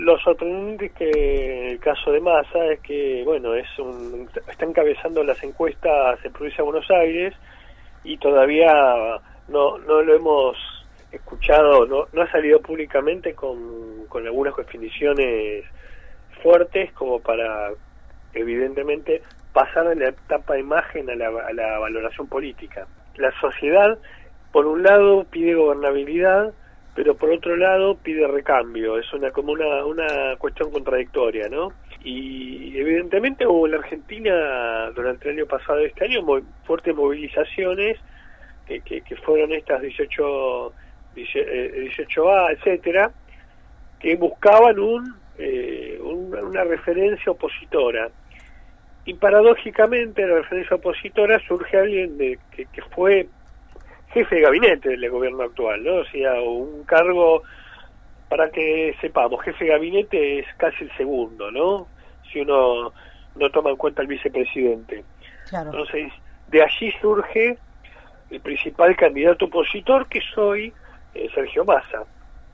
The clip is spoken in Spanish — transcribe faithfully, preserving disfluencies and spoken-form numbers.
Lo sorprendente es que el caso de Massa es que, bueno, es un, está encabezando las encuestas en Provincia de Buenos Aires y todavía no no lo hemos escuchado, no no ha salido públicamente con, con algunas definiciones fuertes como para, evidentemente, pasar de la etapa de imagen a la, a la valoración política. La sociedad, por un lado, pide gobernabilidad, pero por otro lado pide recambio. Es una como una una cuestión contradictoria, ¿no? Y evidentemente hubo en la Argentina durante el año pasado y este año muy fuertes movilizaciones que, que, que fueron estas dieciocho A, etcétera, que buscaban un, eh, un una referencia opositora. Y paradójicamente la referencia opositora surge alguien de que, que fue jefe de gabinete del gobierno actual, ¿no? O sea, un cargo, para que sepamos, jefe de gabinete es casi el segundo, ¿no? Si uno no toma en cuenta al vicepresidente. Claro. Entonces, de allí surge el principal candidato opositor, que soy eh, Sergio Massa.